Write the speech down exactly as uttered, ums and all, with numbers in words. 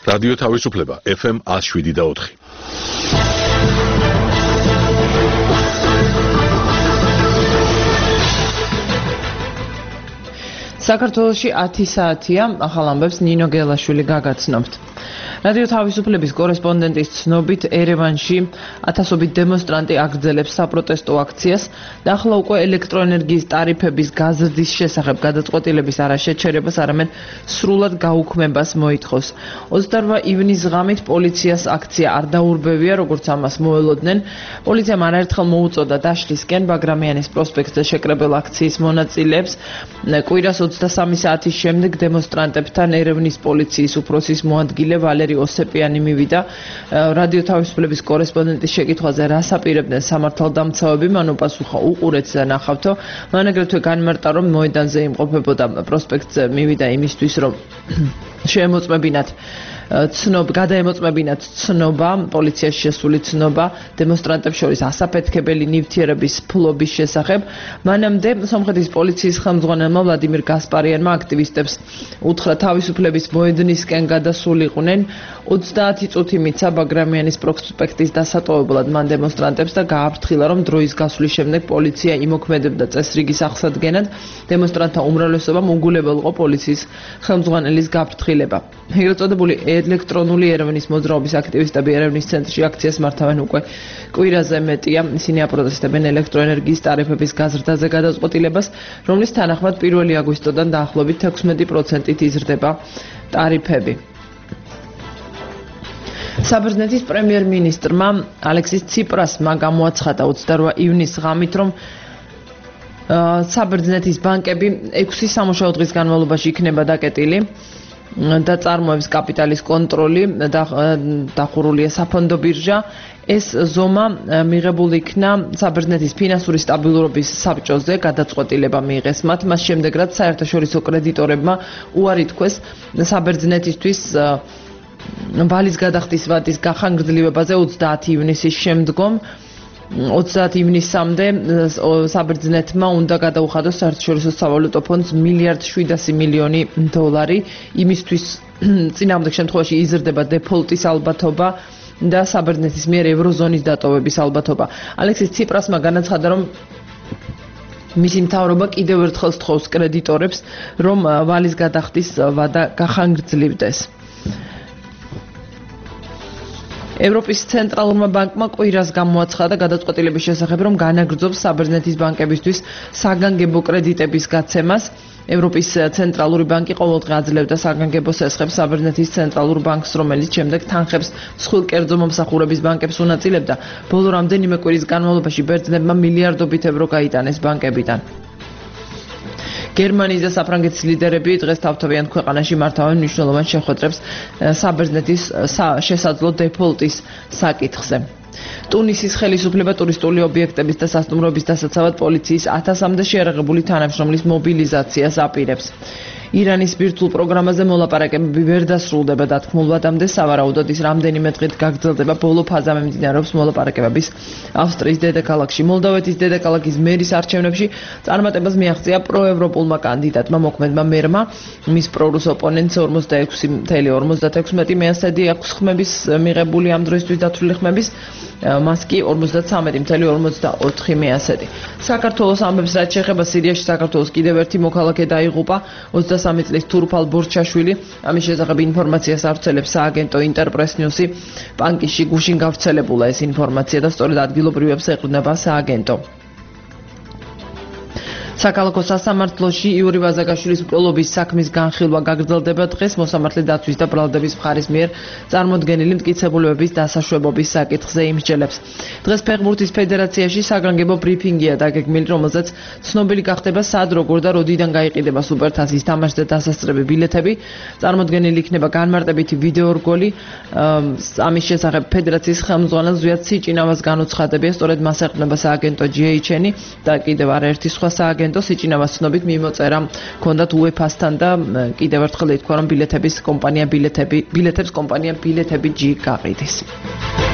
რადიო თავისუფლება ეფ ემ one oh seven და four. საქართველოში ათი საათია, ახალ ამბებს ნინო გელაშვილი გაგაცნობთ. რადიო თავისუფლების კორესპონდენტის ცნობით ერევანში ათასობით დემონსტრანტი აგრძელებს საპროტესტო აქციას და ახლა უკვე ელექტროენერგიის ტარიფების გაზრდის შესახებ გადაწყვეტილების არა შეჩერებას, არამედ სრულად გაუქმებას მოითხოვს. ოცდაორმა ივნის ღამით პოლიციას აქცია არ დაურბევია, როგორც ამას მოელოდნენ. პოლიციამ არაერთხელ მოუწოდა დაშლისკენ ბაგრამიანის პროსპექტზე შეკრებილ აქციის მონაწილეებს. კვირას ოცდასამი საათის შემდეგ დემონსტრანტებთან ერევნის პოლიციის უფროსის მოადგილე ვალერი ოსეპიანი მივიდა. რადიო თავისუფლების კორესპონდენტის შეკითხვაზე რას აპირებდნენ სამართალდამცავები, მან უპასუხა უყურეთ და ნახავთო. მან აგრეთვე განმარტა, რომ მოედანზე იმყოფებოდა პროსპექტზე მივიდა იმისთვის, რომ შეემოწმებინათ ცნობა, გადაემოწმებინათ ცნობა, პოლიციაში შესული ცნობა დემონსტრანტებს შორის ასაფეთქებელი ნივთიერების ფლობის შესახებ. მანამდე სომხეთის პოლიციის ხელმძღვანელმა ვლადიმირ გასპარიანმა აქტივისტებს უთხრა თავისუფლების მოედნისკენ გადასულიყვნენ. ოცდაათი წუთი მიცა ბაგრამიანის პროსპექტის დასატოვებლად მან დემონსტრანტებს და გააფრთხილა, რომ დროის გასვლის შემდეგ პოლიცია იმოქმედებდა წესრიგის აღსადგენად. დემონსტრანტთა უმრავლესობამ უგულებელყო პოლიციის ხელმძღვანელის გაფრთხილება. ეგრეთ წოდებული ელექტრონული ერევნის მოძრაობის აქტივისტები ერევნის ცენტრში აქციას მართავენ უკვე კვირაზე მეტია. ისინი აპროტესტებენ ელექტროენერგიის ტარიფების გაზრდაზე გადაწყვეტილებას, რომლის თანახმად პირველი აგვისტოდან დაახლოებით თექვსმეტი პროცენტით იზრდება ტარიფები. საბერძნეთის პრემიერ-მინისტრმა ალექსის ციპრასმა გამოაცხადა ოცდაორმა ივნის ღამით, რომ საბერძნეთის ბანკები ექვსი სამუშაო დღის განმავლობაში იქნება დაკეტილი და წარმოებს კაპიტალის კონტროლი დახურულია საფონდო ბირჟა. ეს ზომა მიღებული იქნა საბერძნეთის ფინანსური სტაბილურობის საბჭოზე, გადაწყვეტილება მიიღეს მათ, მას შემდეგ რაც საერთაშორისო კრედიტორებმა უარი თქვეს საბერძნეთისთვის ვალის გადახდის ვადის გახანგრძლივებაზე ოცდაათი ივნისის შემდგომ. ოცდაათი ივნისამდე საბერძნეთმა უნდა გადაუხადოს საერთაშორისო სავალუტო ფონდს მილიარდ შვიდასი მილიონი დოლარი, იმისთვის წინააღმდეგ შემთხვევაში იზრდება დეფოლტის ალბათობა და საბერძნეთის მიერ ევროზონის დატოვების ალბათობა. ალექსის ციპრასმა განაცხადა, რომ მისი მთავრობა კიდევ ერთხელ სთხოვს კრედიტორებს, რომ ვალის გადახდის ვადა გახანგრძლივდეს. ევროპის ცენტრალურმა ბანკმა კვირას გამოაცხადა გადაწყვეტილების შესახებ, რომ განაგრძობს საბერძნეთის ბანკებისთვის საგანგებო კრედიტების გაცემას. ევროპის ცენტრალური ბანკი ყოველდღე აძლევდა საგანგებო სესხებს საბერძნეთის ცენტრალურ ბანკს, რომელიც შემდეგ თანხებს მსხვილ კერძო მომსახურების ბანკებს უნაწილებდა. ბოლო რამდენიმე კვირის განმავლობაში ბერძნებმა მილიარდობით евро გაიტანეს ბანკებიდან. გერმანიის და საფრანგეთის ლიდერები დღეს თავთავიან ქვეყანაში მართავენ მნიშვნელოვან შეხვედრებს საბერძნეთის შესაძლო დეფოლტის საკითხზე. ტუნისის ხელისუფლება ტურისტული ობიექტების და სასტუმროების დასაცავად პოლიციის ათასამდე შეიარაღებული თანამშრომლის მობილიზაციას აპირებს. ირანის ბირთვულ პროგრამაზე მოლაპარაკებები ვერ დასრულდება დათქმულვადამდე, სავარაუდოდ ის რამდენიმე დღით გაგრძელდება. ბოლო ფაზა მიმდინარეობს მოლაპარაკებების ავსტრიის დედაქალაქში. მოლდოვეთის დედაქალაქის მერის არჩევნებში წარმატებას მიაღწია პროევროპულმა კანდიდატმა მოქმედმა მერმა. მის პრორუს ოპონენტს ორმოცდაექვსი ათეული ორმოცდაექვსმეტი მეასედი აქვს ხმების მიღებული ამ დროისთვის დათვლილი ხმების, მას კი ორმოცდათვრამეტი ათეული ორმოცდაოთხი მეასედი. საქართველოს ამბებს რაც შეეხება სირიაში, საქართველოს კიდევ ერთი მოქალაქე დაიღუპა. ოცდასამი წლის თურფალ ბორჩაშვილი, ამის შესახებ ინფორმაციას ავრცელებს სააგენტო ინტერპრეს ნიუსი. პანკიში გუშინ გავრცელებულა ეს ინფორმაცია და სწორედ ადგილობრივებს ეყრდნობა სააგენტო. საქალაქო სასამართლოში იური ვაზაგაშვილის მკვლელობის საქმის განხილვა გაგრძელდება დღეს მოსამართლე დაცვის და ბრალდების მხარის მიერ წარმოდგენილი მტკიცებულებების დასაშვებობის საკითხზე იმსჯელებს. დღეს ფეხბურთის ფედერაციაში საგანგებო ბრიფინგია დაგეგმილი, რომელზეც ცნობილი გახდება სად, როგორ და როდიდან გაიყიდება სუპერთასის თამაშზე დასასწრები ბილეთები. წარმოდგენილი იქნება განმარტებითი ვიდეო რგოლი. ამის შესახებ ფედერაციის ხელმძღვანელ ზვიად სიჭინავას განუცხადებია, სწორედ მას ეყრდნობა სააგენტო ჯი ეიჩ ენ და კიდევ არაერთი სხვა სააგენტო. სიჭინავას ცნობით მიმოწერა ჰქონდათ უეფასთან და კიდევ ერთხელ ითქვა, რომ ბილეთების კომპანია ბილეთები ბილეთებს კომპანია ბილეთები ჯი გაყიდეს.